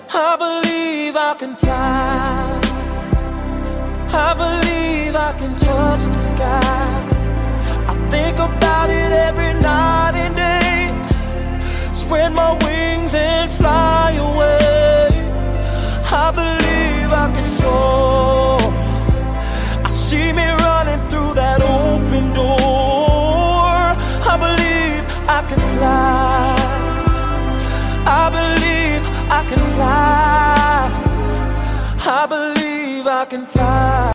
I believe I can fly. I believe I can touch the sky. I think about it every night and day. Spread my wings and fly away. I believe I can soar. I see me running through that open door. I believe I can fly. I believe I can fly. I believe I can fly.